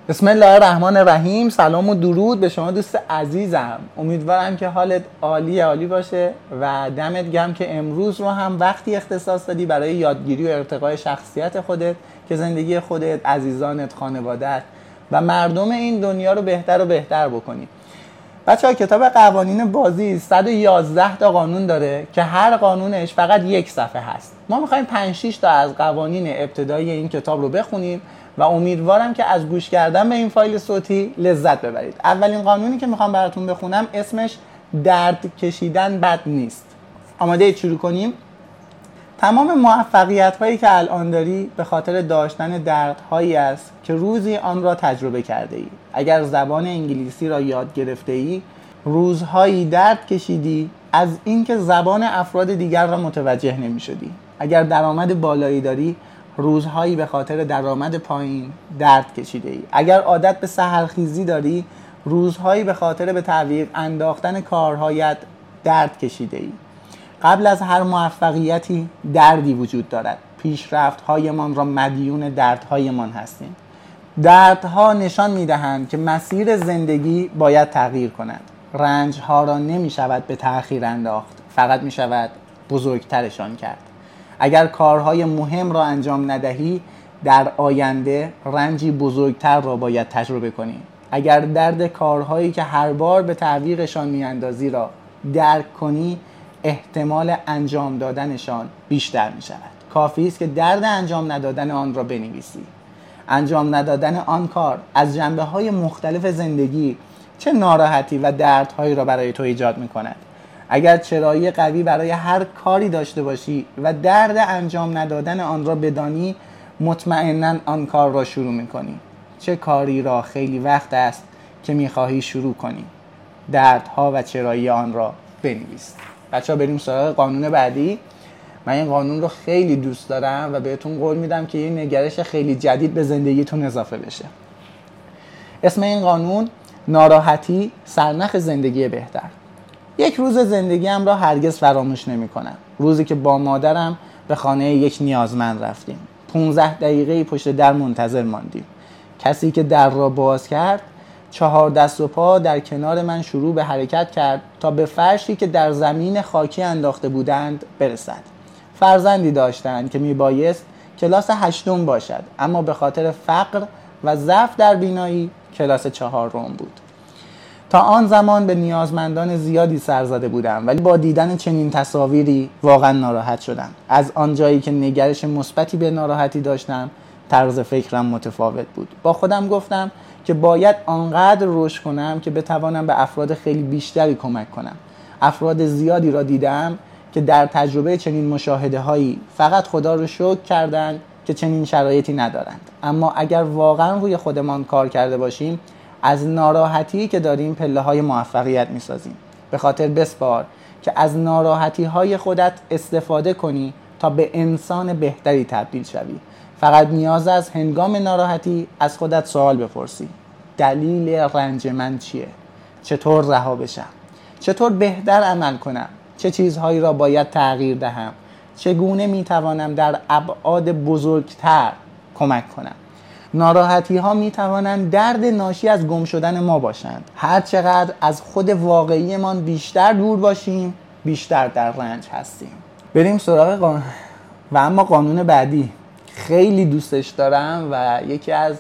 بسم الله الرحمن الرحیم. سلام و درود به شما دوست عزیزم. امیدوارم که حالت عالی باشه و دمت گرم که امروز رو هم وقتی اختصاص دادی برای یادگیری و ارتقای شخصیت خودت که زندگی خودت، عزیزانت، خانوادت و مردم این دنیا رو بهتر و بهتر بکنی. بچه‌ها کتاب قوانین بازی 111 تا قانون داره که هر قانونش فقط یک صفحه هست. ما می‌خوایم 5-6 تا از قوانین ابتدایی این کتاب رو بخونیم و امیدوارم که از گوش کردن به این فایل صوتی لذت ببرید. اولین قانونی که میخوام براتون بخونم اسمش درد کشیدن بد نیست. آماده اید شروع کنیم؟ تمام موفقیت هایی که الان داری به خاطر داشتن دردهایی است که روزی آن را تجربه کرده ای. اگر زبان انگلیسی را یاد گرفته ای، روزهایی درد کشیدی از اینکه زبان افراد دیگر را متوجه نمی شدی. اگر درآمد بالایی داری، روزهایی به خاطر درآمد پایین درد کشیده ای. اگر عادت به سحرخیزی داری، روزهایی به خاطر به تعویق انداختن کارهایت درد کشیده ای. قبل از هر موفقیتی دردی وجود دارد. پیشرفت‌هایمان را مدیون دردهایمان هستیم. دردها نشان می‌دهند که مسیر زندگی باید تغییر کند. رنج‌ها را نمی‌شود به تأخیر انداخت، فقط می‌شود بزرگترشان کرد. اگر کارهای مهم را انجام ندهی، در آینده رنجی بزرگتر را باید تجربه کنی. اگر درد کارهایی که هر بار به تعویقشان میاندازی را درک کنی، احتمال انجام دادنشان بیشتر می شود. کافی است که درد انجام ندادن آن را بنویسی. انجام ندادن آن کار از جنبه‌های مختلف زندگی چه ناراحتی و دردهایی را برای تو ایجاد می کند. اگر چرایی قوی برای هر کاری داشته باشی و درد انجام ندادن آن را بدانی، مطمئناً آن کار را شروع می‌کنی. چه کاری را خیلی وقت است که می‌خواهی شروع کنی؟ دردها و چرایی آن را بنویس. بچه‌ها بریم سراغ قانون بعدی. من این قانون رو خیلی دوست دارم و بهتون قول میدم که یه نگرش خیلی جدید به زندگیتون اضافه بشه. اسم این قانون ناراحتی سرنخ زندگی بهتر. یک روز زندگیم را هرگز فراموش نمی‌کنم. روزی که با مادرم به خانه یک نیازمند رفتیم. 15 دقیقه پشت در منتظر ماندیم. کسی که در را باز کرد 4 دست و پا در کنار من شروع به حرکت کرد تا به فرشی که در زمین خاکی انداخته بودند برسد. فرزندی داشتند که میبایست کلاس 8 باشد، اما به خاطر فقر و ضعف در بینایی کلاس 4 بود. تا آن زمان به نیازمندان زیادی سر زده بودم، ولی با دیدن چنین تصاویری واقعا ناراحت شدم. از آن جایی که نگرش مثبتی به ناراحتی داشتم، طرز فکرم متفاوت بود. با خودم گفتم که باید آنقدر رشد کنم که بتوانم به افراد خیلی بیشتری کمک کنم. افراد زیادی را دیدم که در تجربه چنین مشاهده‌هایی فقط خدا را شکر کردند که چنین شرایطی ندارند. اما اگر واقعا روی خودمان کار کرده باشیم، از ناراحتی که داریم پله‌های موفقیت می‌سازیم. به خاطر بسپار که از ناراحتی‌های خودت استفاده کنی تا به انسان بهتری تبدیل شوی. فقط نیاز است هنگام ناراحتی از خودت سوال بپرسی: دلیل رنج من چیه؟ چطور رها بشم؟ چطور بهتر عمل کنم؟ چه چیزهایی را باید تغییر دهم؟ چگونه می‌توانم در ابعاد بزرگتر کمک کنم؟ ناراحتی ها می توانند درد ناشی از گم شدن ما باشند. هر چقدر از خود واقعیمان بیشتر دور باشیم، بیشتر در رنج هستیم. بریم سراغ و اما قانون بعدی خیلی دوستش دارم و یکی از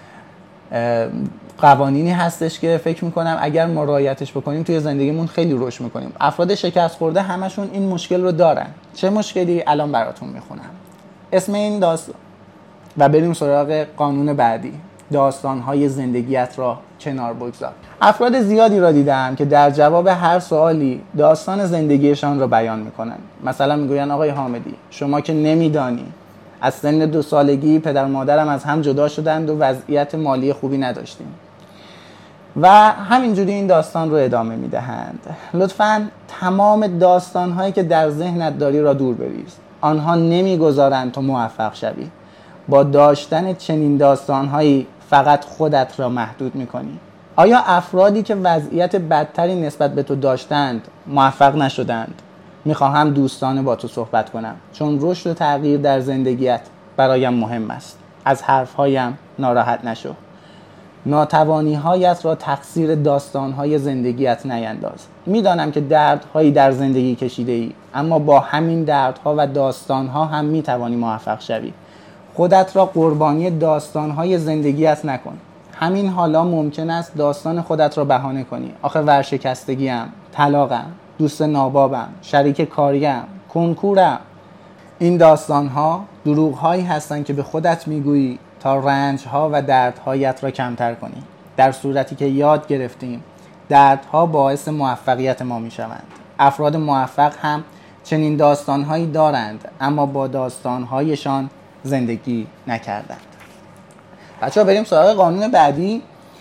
قوانینی هستش که فکر میکنم اگر ما رعایتش بکنیم توی زندگیمون خیلی رشد میکنیم. افراد شکست خورده همشون این مشکل رو دارن. چه مشکلی؟ الان براتون میخونم. اسم این داستان و بریم سراغ قانون بعدی. داستان‌های زندگیت را کنار بگذار. افراد زیادی را دیدم که در جواب هر سوالی داستان زندگیشان را بیان می‌کنند. مثلا میگوین آقای حامدی، شما که نمی‌دانی از سن 2 سالگی پدر مادرم از هم جدا شدند و وضعیت مالی خوبی نداشتیم. و همینجوری این داستان رو ادامه می‌دهند. لطفاً تمام داستان‌هایی که در ذهنت داری را دور بریز. آنها نمی‌گذارند تو موفق شوی. با داشتن چنین داستان‌هایی فقط خودت را محدود می‌کنی. آیا افرادی که وضعیت بدتری نسبت به تو داشتند موفق نشدند؟ می‌خواهم دوستانه با تو صحبت کنم، چون رشد و تغییر در زندگیت برایم مهم است. از حرفهایم ناراحت نشو. ناتوانی‌هایت را تقصیر داستان‌های زندگیت نینداز. میدانم که دردهایی در زندگی کشیده‌ای، اما با همین دردها و داستان‌ها هم می‌توانی موفق شوی. خودت را قربانی داستان‌های زندگیت نکن. همین حالا ممکن است داستان خودت را بهانه کنی. آخه ورشکستگی‌ام، طلاقم، دوست نابابم، شریک کاریم، کنکورم. این داستان‌ها دروغ‌هایی هستند که به خودت میگویی تا رنج‌ها و دردهایت را کمتر کنی. در صورتی که یاد گرفتیم دردها باعث موفقیت ما می‌شوند. افراد موفق هم چنین داستان‌هایی دارند، اما با داستان‌هایشان زندگی نکردند. بچه‌ها بریم سراغ قانون بعدی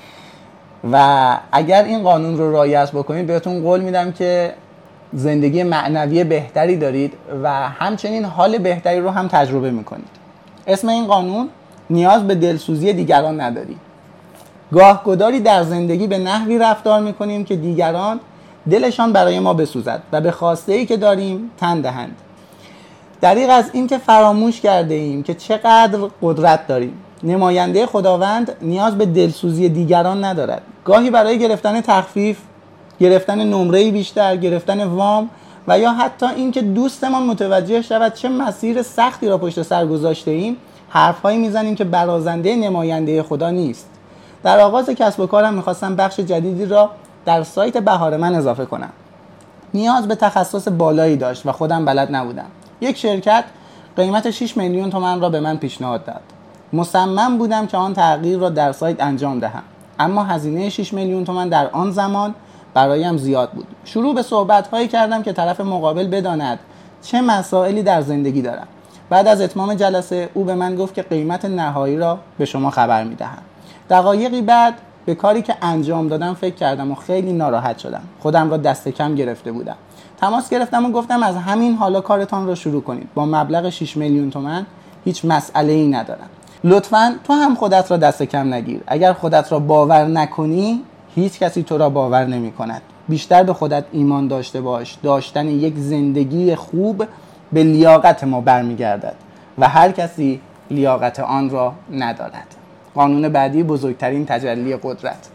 و اگر این قانون رو رعایت بکنید بهتون قول میدم که زندگی معنوی بهتری دارید و همچنین حال بهتری رو هم تجربه میکنید. اسم این قانون نیاز به دلسوزی دیگران نداری. گاهگداری در زندگی به نحوی رفتار میکنیم که دیگران دلشان برای ما بسوزد و به خواسته‌ای که داریم تن دهند. دریغ از این که فراموش کرده ایم که چقدر قدرت داریم. نماینده خداوند نیاز به دلسوزی دیگران ندارد. گاهی برای گرفتن تخفیف، گرفتن نمره بیشتر، گرفتن وام و یا حتی اینکه دوستمان متوجه شود چه مسیر سختی را پشت سر گذاشته ایم، حرفهایی میزنیم که برازنده نماینده خدا نیست. در آغاز کسب و کارم میخواستم بخش جدیدی را در سایت بهار من اضافه کنم. نیاز به تخصص بالایی داشت و خودم بلد نبودم. یک شرکت قیمت 6 میلیون تومان را به من پیشنهاد داد. مصمم بودم که آن تغییر را در سایت انجام دهم، اما هزینه 6 میلیون تومان در آن زمان برایم زیاد بود. شروع به صحبت‌هایی کردم که طرف مقابل بداند چه مسائلی در زندگی دارم. بعد از اتمام جلسه او به من گفت که قیمت نهایی را به شما خبر می‌دهم. دقایقی بعد به کاری که انجام دادم فکر کردم و خیلی ناراحت شدم. خودم را دست کم گرفته بودم. تماس گرفتم و گفتم از همین حالا کارتان را شروع کنید. با مبلغ 6 میلیون تومان هیچ مسئله‌ای ندارم. لطفاً تو هم خودت را دست کم نگیر. اگر خودت را باور نکنی، هیچ کسی تو را باور نمی کند. بیشتر به خودت ایمان داشته باش. داشتن یک زندگی خوب به لیاقت ما برمیگردد و هر کسی لیاقت آن را ندارد. قانون بعدی، بزرگترین تجلی قدرت.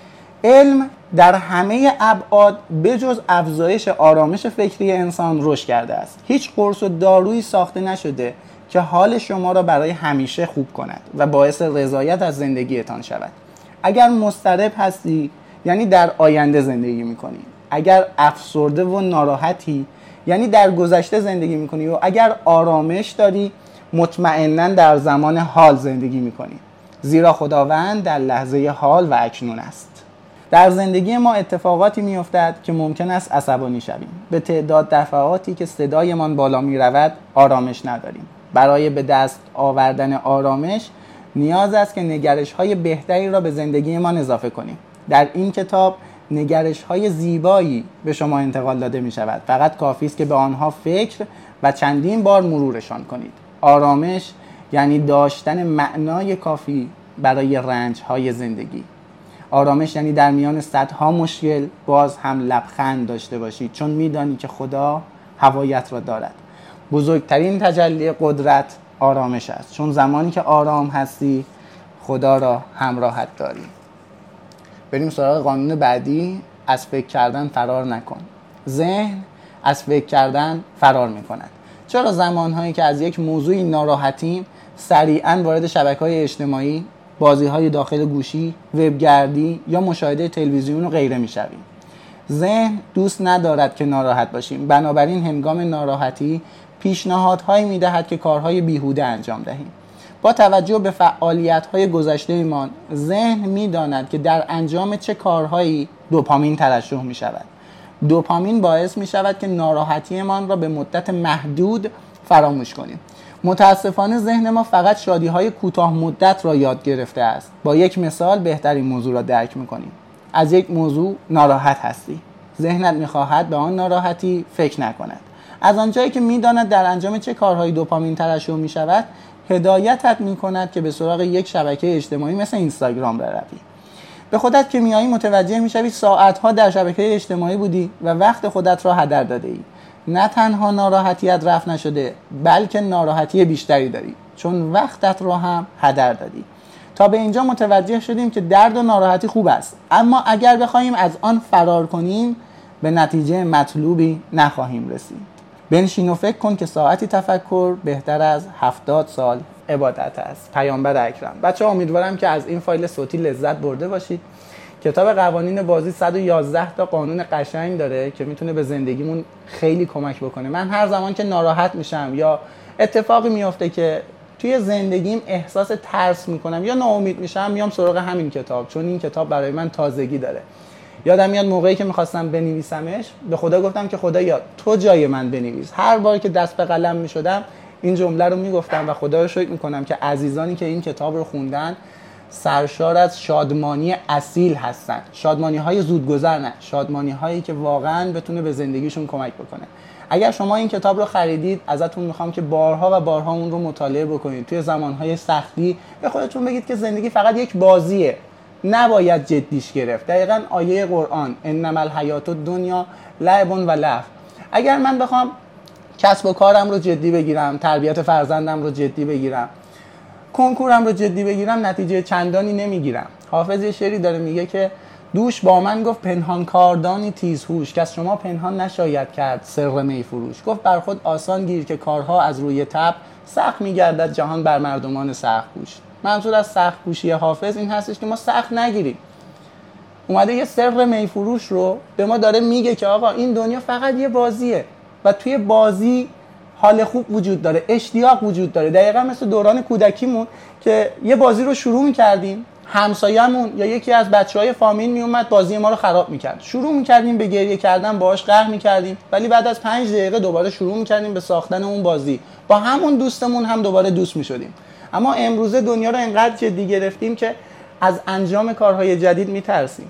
علم در همه ابعاد بجز افزایش آرامش فکری انسان رشد کرده است. هیچ قرص و دارویی ساخته نشده که حال شما را برای همیشه خوب کند و باعث رضایت از زندگیتان شود. اگر مضطرب هستی یعنی در آینده زندگی میکنی. اگر افسرده و ناراحتی یعنی در گذشته زندگی میکنی و اگر آرامش داری مطمئناً در زمان حال زندگی میکنی. زیرا خداوند در لحظه حال و اکنون است. در زندگی ما اتفاقاتی میافتد که ممکن است عصبانی شویم. به تعداد دفعاتی که صدایمان بالا میرود آرامش نداریم. برای به دست آوردن آرامش نیاز است که نگرش‌های بهتری را به زندگی ما اضافه کنیم. در این کتاب نگرش‌های زیبایی به شما انتقال داده می‌شود. فقط کافی است که به آنها فکر و چندین بار مرورشان کنید. آرامش یعنی داشتن معنای کافی برای رنج‌های زندگی. آرامش یعنی در میان صدها مشکل باز هم لبخند داشته باشید، چون می‌دانی که خدا هوایت را دارد. بزرگترین تجلی قدرت آرامش است، چون زمانی که آرام هستی خدا را همراهت داری. بریم سراغ قانون بعدی. از فکر کردن فرار نکن. ذهن از فکر کردن فرار می‌کند. چرا زمانهایی که از یک موضوعی ناراحتیم سریعاً وارد شبکه‌های اجتماعی، بازی‌های داخل گوشی، وبگردی یا مشاهده تلویزیون و غیره می‌شویم؟ ذهن دوست ندارد که ناراحت باشیم. بنابراین هنگام ناراحتی پیشنهادهایی می‌دهد که کارهای بیهوده انجام دهیم. با توجه به فعالیت‌های گذشته‌مان، ذهن می‌داند که در انجام چه کارهایی دوپامین ترشح می‌شود. دوپامین باعث می‌شود که ناراحتیمان را به مدت محدود فراموش کنیم. متاسفانه ذهن ما فقط شادی‌های کوتاه مدت را یاد گرفته است. با یک مثال بهترین موضوع را درک می‌کنیم. از یک موضوع ناراحت هستی. ذهنت می‌خواهد به آن ناراحتی فکر نکند. از آنجایی که می‌داند در انجام چه کارهایی دوپامین ترشح می‌شود، هدایتت می‌کند که به سراغ یک شبکه اجتماعی مثل اینستاگرام بروی. به خودت که میایی متوجه می‌شوی ساعت‌ها در شبکه اجتماعی بودی و وقت خودت را هدر داده‌ای. نه تنها ناراحتیت رفع نشده، بلکه ناراحتی بیشتری داری، چون وقتت را هم هدر دادی. تا به اینجا متوجه شدیم که درد و ناراحتی خوب است، اما اگر بخوایم از آن فرار کنیم به نتیجه مطلوبی نخواهیم رسید. بنشین و فکر کن که ساعتی تفکر بهتر از 70 سال عبادت است. پیامبر اکرم. بچه‌ها امیدوارم که از این فایل صوتی لذت برده باشید. کتاب قوانین بازی 111 تا قانون قشنگ داره که میتونه به زندگیمون خیلی کمک بکنه. من هر زمان که ناراحت میشم یا اتفاقی میفته که توی زندگیم احساس ترس میکنم یا ناامید میشم، میام سراغ همین کتاب، چون این کتاب برای من تازگی داره. یادم میاد موقعی که میخواستم بنویسمش به خدا گفتم که خدایا تو جای من بنویس. هر بار که دست به قلم میشدم این جمله رو میگفتم و خدا رو شکر میکنم که عزیزانی که این کتاب رو خوندن سرشار از شادمانی اصیل هستن. شادمانی های زودگذر نه، شادمانی هایی که واقعا بتونه به زندگیشون کمک بکنه. اگر شما این کتاب رو خریدید ازتون میخوام که بارها و بارها اون رو مطالعه بکنید. توی زمانهای سختی به خودتون بگید که زندگی فقط یک بازیه، نباید جدیش گرفت. دقیقاً آیه قرآن انما الحیات الدنیا لعب و لهو. اگر من بخوام کسب و کارم رو جدی بگیرم، تربیت فرزندم رو جدی بگیرم، کنکورم رو جدی بگیرم، نتیجه چندانی نمیگیرم. حافظ یه شعری داره میگه که دوش با من گفت پنهان کاردانی تیزهوش، که از شما پنهان نشاید کرد سر می فروش. گفت بر خود آسان گیر که کارها از روی تب، سخت میگردد جهان بر مردمان سخت کوش. منظور از سخت کوشی حافظ این هستش که ما سخت نگیریم. اومده یه سر می فروش رو به ما داره میگه که آقا این دنیا فقط یه بازیه و توی بازی حال خوب وجود داره، اشتیاق وجود داره. دقیقاً مثل دوران کودکیمون که یه بازی رو شروع می‌کردیم، همسایه‌مون یا یکی از بچه‌های فامیل میومد بازی ما رو خراب می‌کرد. شروع می‌کردیم به گریه کردن، باهاش قهر می‌کردیم، ولی بعد از 5 دقیقه دوباره شروع می‌کردیم به ساختن اون بازی. با همون دوستمون هم دوباره دوست می‌شدیم. اما امروزه دنیا رو انقدر جدی گرفتیم که از انجام کارهای جدید می‌ترسیم.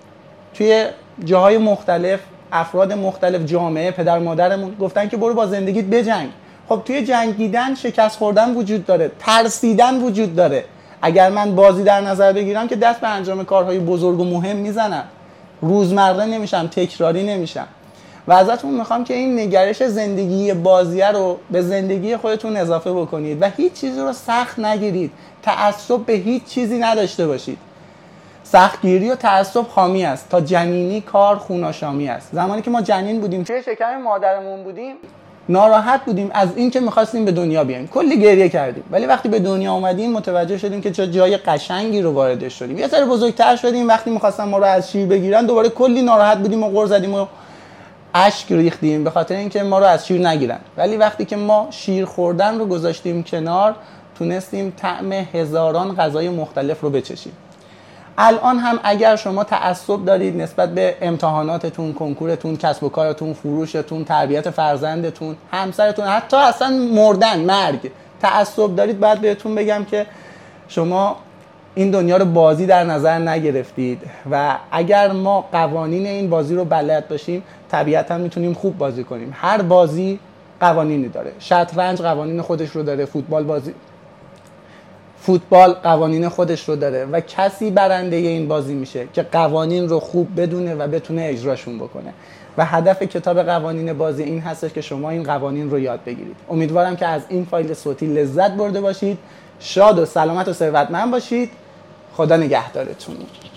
توی جاهای مختلف افراد مختلف جامعه، پدر مادرمون گفتن که برو با زندگیت بجنگ. خب توی جنگیدن شکست خوردن وجود داره، ترسیدن وجود داره. اگر من بازی در نظر بگیرم که دست به انجام کارهای بزرگ و مهم میزنم، روزمره نمیشم، تکراری نمیشم. و ازتون میخوام که این نگرش زندگی بازیه رو به زندگی خودتون اضافه بکنید و هیچ چیزی رو سخت نگیرید، تعصب به هیچ چیزی نداشته باشید. سختگیری و تعصب خامی است، تا جنینی کار خوناشامی است. زمانی که ما جنین بودیم توی شکم مادرمون بودیم ناراحت بودیم از این که می‌خواستیم به دنیا بیایم، کلی گریه کردیم، ولی وقتی به دنیا اومدیم متوجه شدیم که چه جای قشنگی رو واردش شدیم. یه ذره بزرگتر شدیم، وقتی می‌خواستن ما رو از شیر بگیرن دوباره کلی ناراحت بودیم و غر زدیم و اشک ریختیم به خاطر اینکه ما رو از شیر نگیرن. ولی وقتی که ما شیر خوردن رو گذاشتیم کنار، تونستیم طعم هزاران غذای مختلف رو بچشیم. الان هم اگر شما تعصب دارید نسبت به امتحاناتتون، کنکورتون، کسب و کارتون، فروشتون، تربیت فرزندتون، همسرتون، حتی اصلا مردن، مرگ، تعصب دارید، باید بهتون بگم که شما این دنیا رو بازی در نظر نگرفتید و اگر ما قوانین این بازی رو بلد باشیم طبیعتا میتونیم خوب بازی کنیم. هر بازی قوانینی داره. شطرنج قوانین خودش رو داره، فوتبال قوانین خودش رو داره و کسی برنده این بازی میشه که قوانین رو خوب بدونه و بتونه اجراشون بکنه. و هدف کتاب قوانین بازی این هستش که شما این قوانین رو یاد بگیرید. امیدوارم که از این فایل صوتی لذت برده باشید. شاد و سلامت و ثروتمند باشید. خدا نگهدارتون.